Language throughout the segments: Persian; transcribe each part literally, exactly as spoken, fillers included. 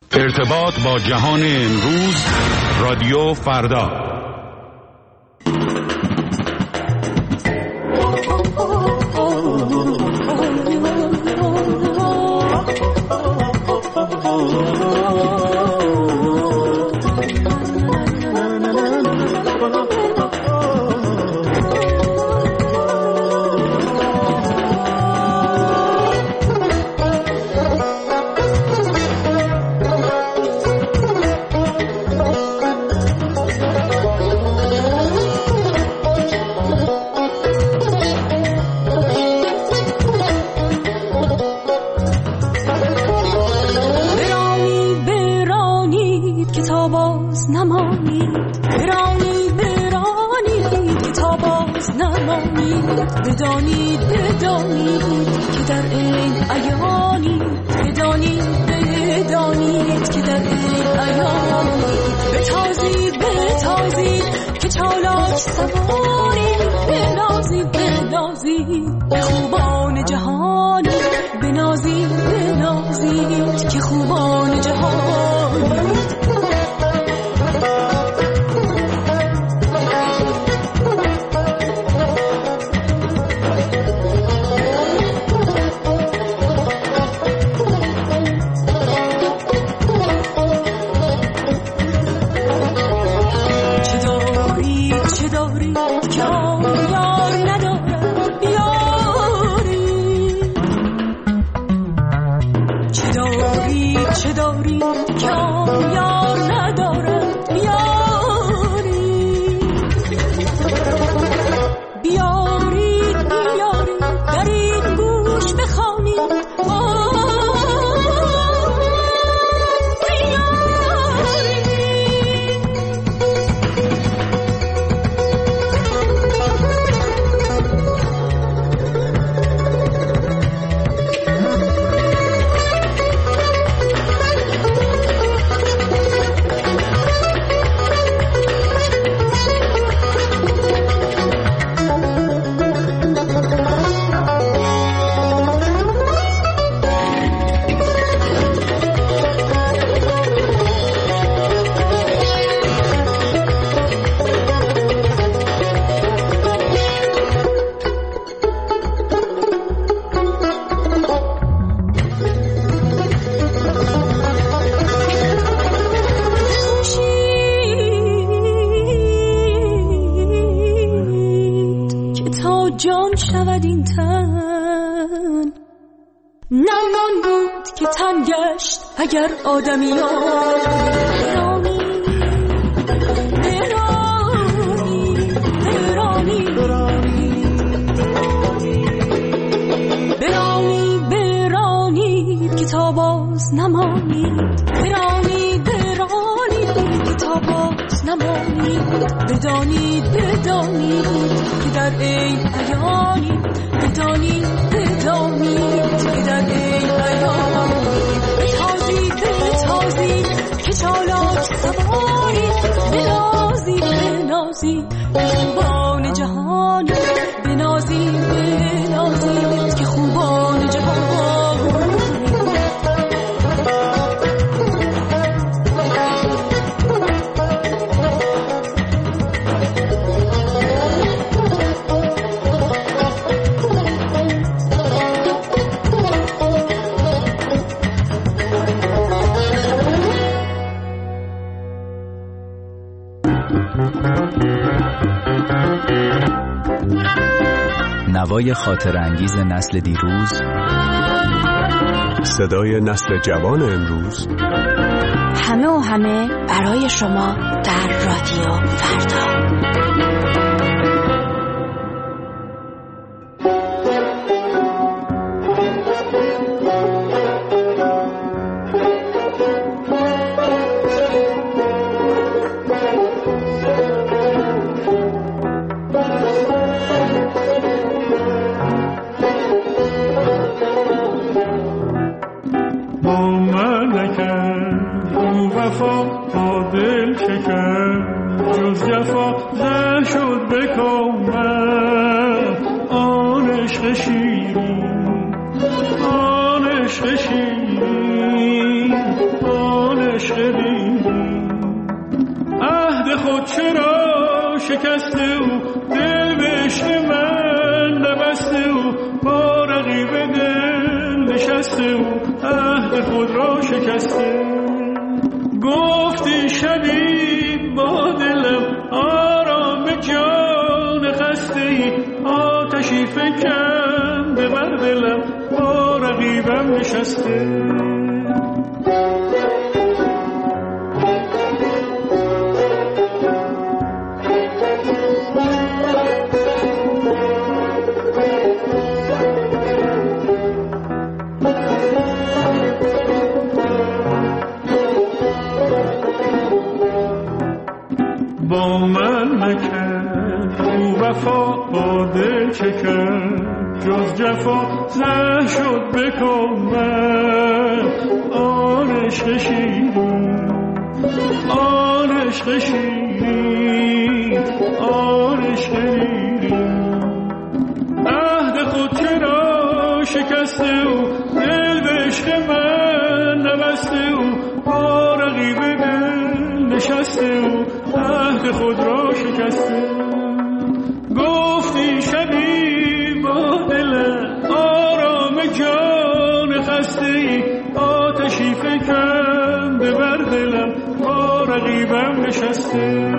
ارتباط با جهان امروز، رادیو فردا. بدانید بدانید که در این ایانی، بدانید بدانید که در این ایانی، بتازید بتازید که چالاک سواری، بنازید بنازید که خوبان جهانی، بنازید بنازید که خوبان جهانی. جان شود این تن، نمان بود که تن گشت اگر آدمیان برانی برانی برانی برانی برانی که تا باز نمانید، برانی برانی که تا باز نمانید، بدانید بدانید که در این ایانی، بدانید بدانید که در این ایانی، بتازید بتازید که چالاک سواری، بنازید بنازید خوبان جهانی، بنازید بنازید که خوبان جهانی. نوای خاطر انگیز نسل دیروز، صدای نسل جوان امروز، همه و همه برای شما در رادیو فردا. عشق شیرین آن عشق دیری. عهد خود چرا شکسته و دل به عشق من نبسته و با رقیب دل نشسته و عهد خود را شکسته. گفتی شبی با دلم آرام جان خسته ای، آتشی فکنده بر دلم با رقیبم نشسته. با من نکرد او وفا با دل چه کرد، جز جفا زه شد بکن من. آن عشق شیرین، آن عشق شیرین، آن عشق دیرین. عهد خود چرا شکسته و دل به عشق من نبسته و با رقیب دل نشسته و عهد خود را شکسته. گفتی شبی با دل آرام جان خسته ای، آتشی فکنده بر دلم با رقیبم نشسته.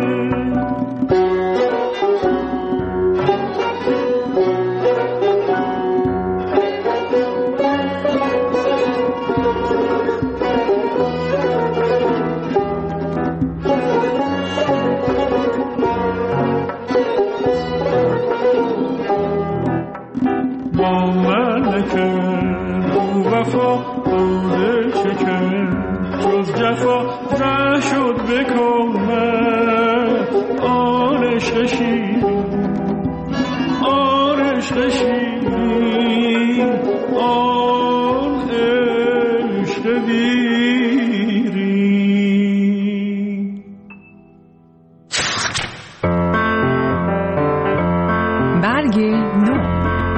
وفا بوده چکن جز جفا زه شد بکن من. آن عشق شیرین، آن عشق شیرین، آن عشق دیرین. برگ نو.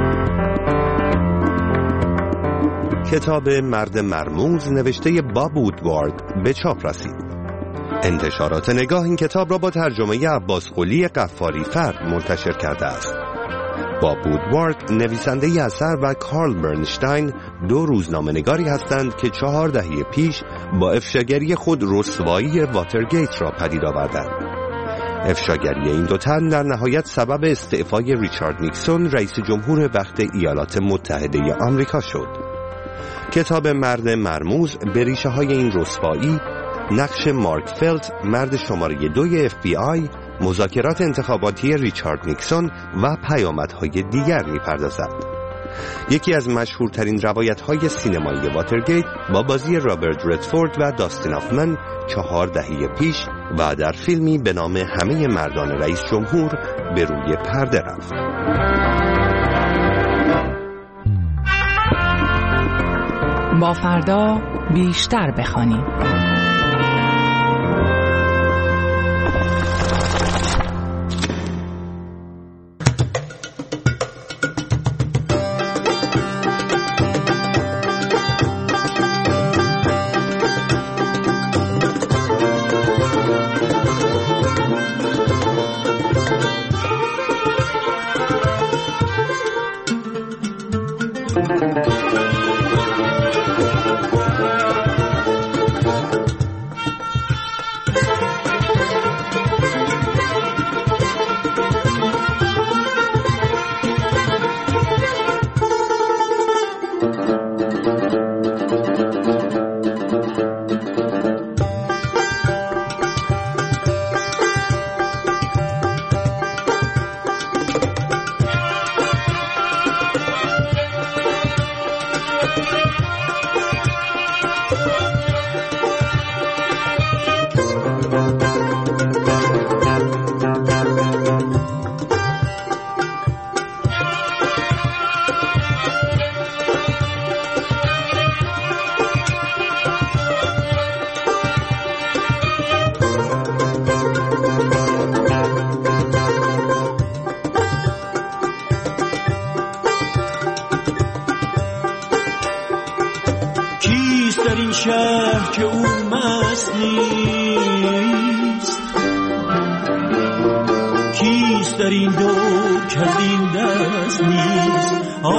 کتاب مرد مرموز نوشته باب وودوارد به چاپ رسید. انتشارات نگاه این کتاب را با ترجمه عباس قلی قفاری فرد منتشر کرده است. باب وودوارد نویسنده ی اثر و کارل برنشتاین دو روزنامه نگاری هستند که چهار دهه پیش با افشاگری خود رسوایی واترگیت را پدید آوردند. افشاگری این دو تن در نهایت سبب استعفای ریچارد نیکسون رئیس جمهور وقت ایالات متحده آمریکا شد. کتاب مرد مرموز به ریشه های این رسوایی، نقش مارک فلت مرد شماره دوی اف بی آی، مذاکرات انتخاباتی ریچارد نیکسون و پیامدهای دیگر می‌پردازد. یکی از مشهورترین روایت‌های سینمایی واترگیت با بازی رابرت ردفورد و داستین هافمن چهار دهه پیش و در فیلمی به نام همه مردان رئیس جمهور به روی پرده رفت. با فردا بیشتر بخوانیم. شهر که اون مست نیست؟ کیست در این دور که از این دست نیست؟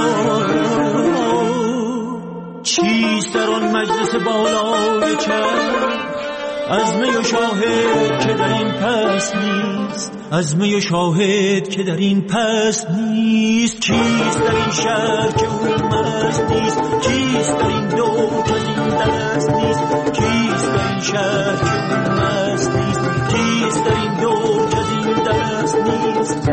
چیست در آن مجلس بالای چرخ از می و شاهد که در این پس نیست؟ از می و شاهد که در این پس نیست؟ کیست در این شهر که اون مست نیست؟ کیست در این دور که از این دست نیست؟ کیست در این شهر که اون مست نیست؟ کیست در این دور که از این دست نیست؟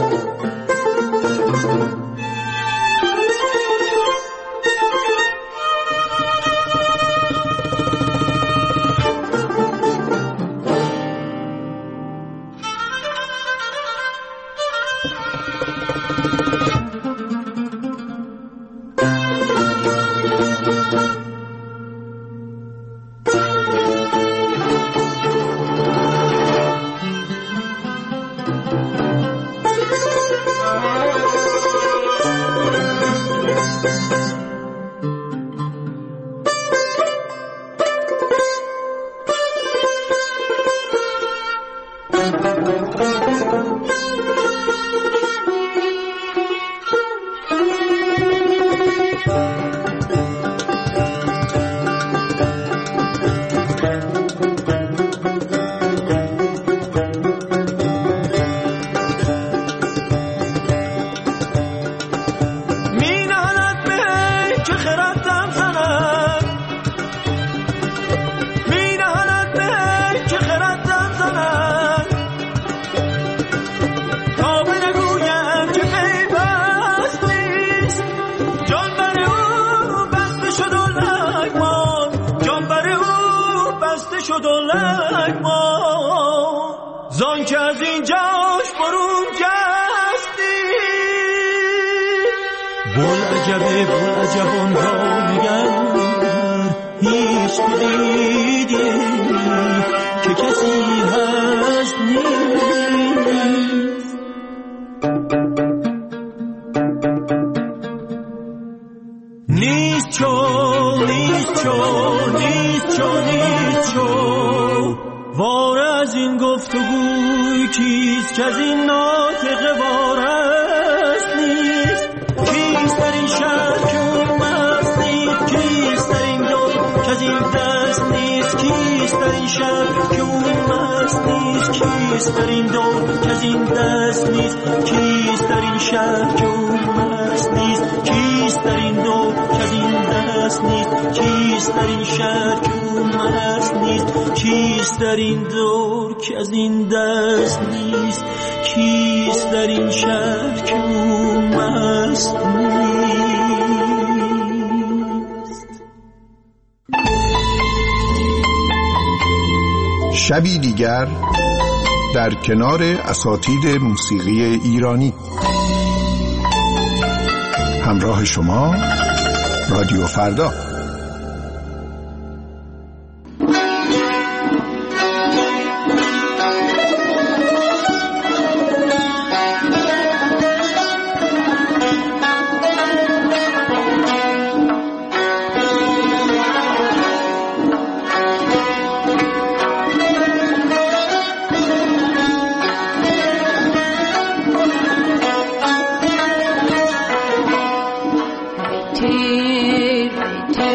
زان که از اینجاش برون جستی بول عجبه بول عجبان را نگر هیچ دیدی که کسی هست نیست. نیست چو نیست چو نیست چو نیست چو وار از این گفتگوی کیست که از این ناطقه وارست نیست؟ کیست در این شهر که اون مست نیست؟ کیست در این دور که از این دست نیست؟ کیست در این شهر که اون مست نیست؟ کیست در این دور که از این دست نیست؟ کیست در این شهر که اون مست نیست؟ کیست در این دور که از این دست نیست؟ کیست در این شهر که اون مست نیست؟ کیست در این دور که از این دست نیست؟ کیست در این شهر که اون مست نیست؟ شبی دیگر در کنار اساتید موسیقی ایرانی. همراه شما رادیو فردا. تیر تیر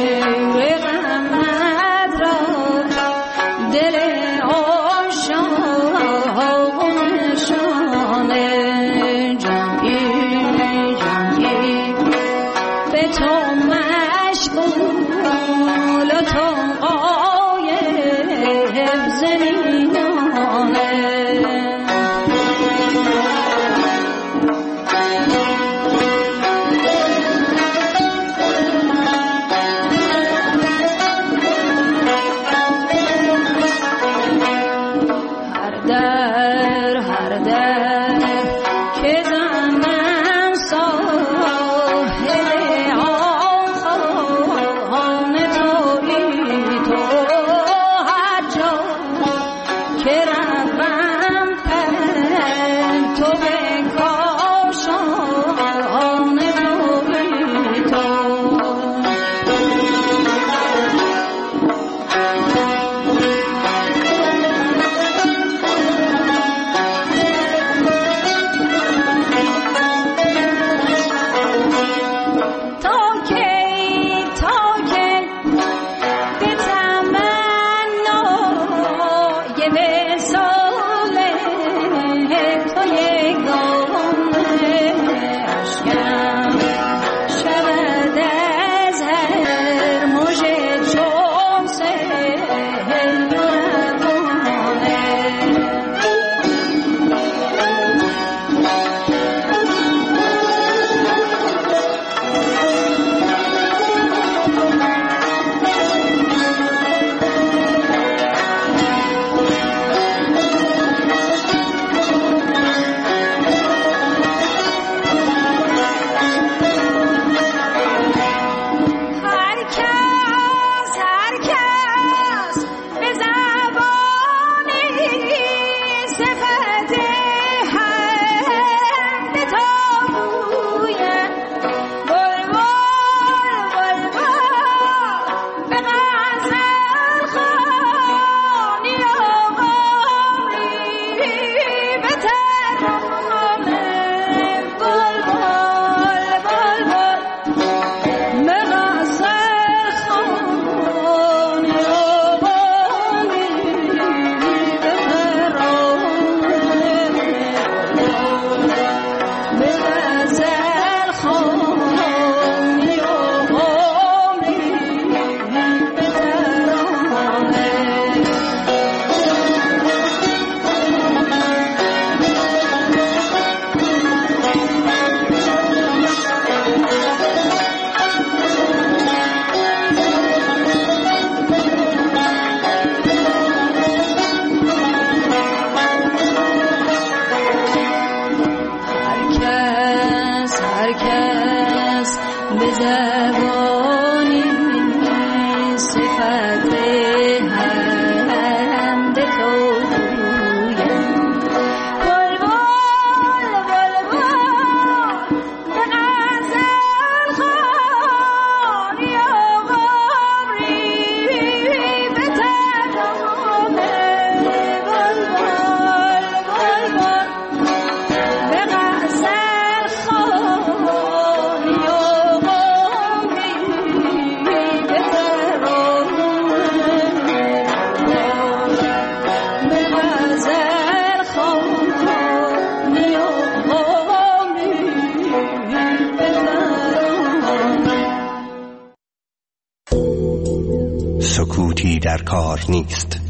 در کار نیست.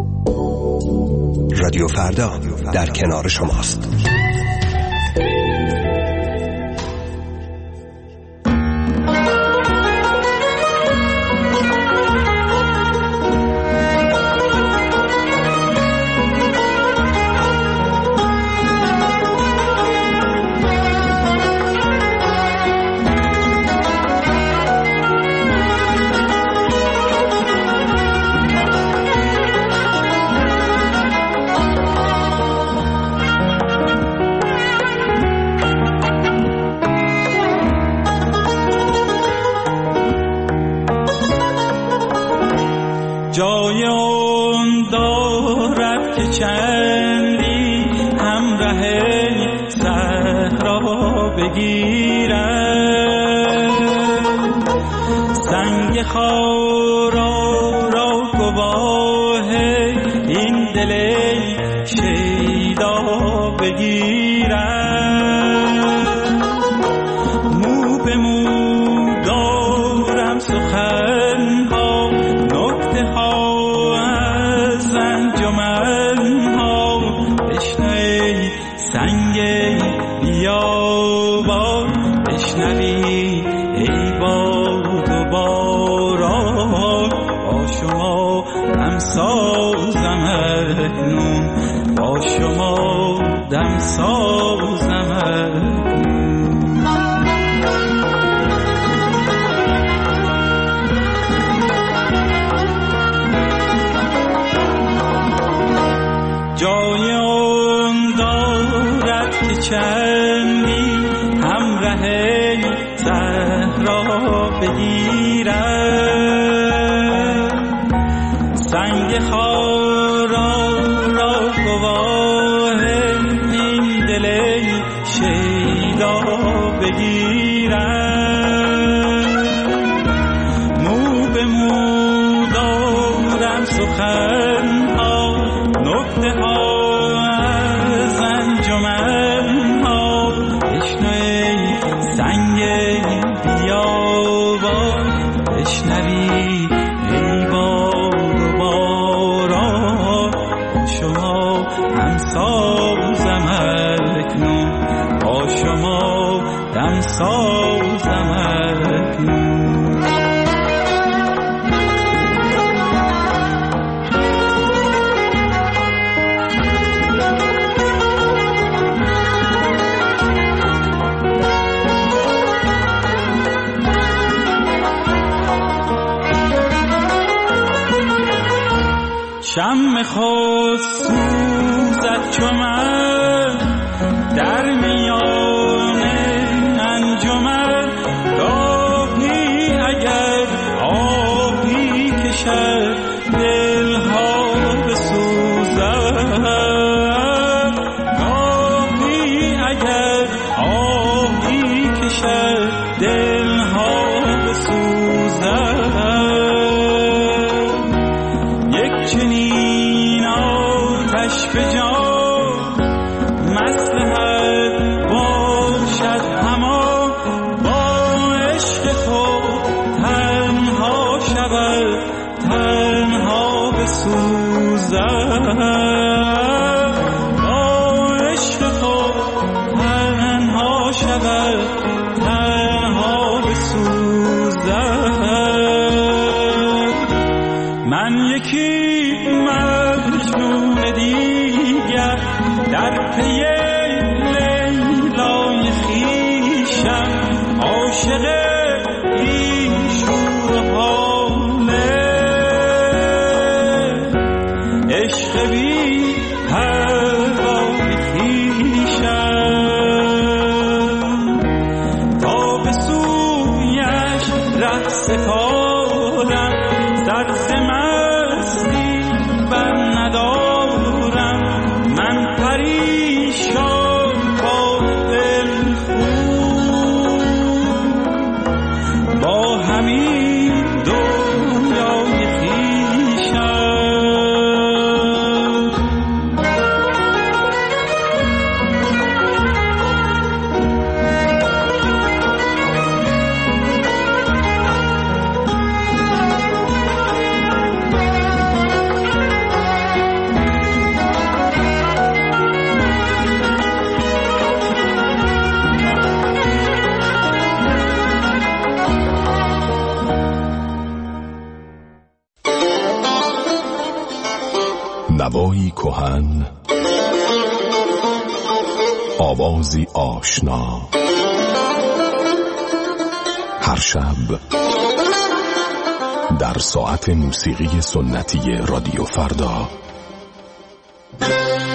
رادیو فردا در کنار شماست. جای اون دارد که چندی همراه صحرا بگیرد، سنگ خارا را گواه این دل شیدا بگیرد. مو به مو دارم سخن ها، نکته ها از انجمن ها، بشنوی سنگ بیابان، بشنوی ای باد و باران. با شما دم سازم اکنون، با شما دم سازم اکنون. جای اون دارد که چندی همراه صحرا بگیرد، سنگ خارا را گواه این دل شیدا بگیرد. مو به مو دارم سخن ها، نکته ها از انجمن ها، بشنوی سنگ بیابان، بشنوی ای باد و باران. با شما دم سازم اکنون، با شما دم سازم اکنون. شم خود سوزد چو من در میان انجمن، گاهی اگر آهی کشد دلها بسوزد، گاهی اگر آهی کشد دلها بسوزد. چنین آتش به جان مصلحت باشد همان، با عشق تو تنها شود تنها بسوزد، با عشق تو تنها شود تنها بسوزد. من یکی مجنون دیگر در پی لیلای خویشم، عاشق این شور و حاله، عشق بی پروای خویشم. تا به سویش ره سپارم، سر ز مستی بر ندارم، من پریشان با دل خون. نوایی کهن، آوازی آشنا، هر شب در ساعت موسیقی سنتی رادیو فردا.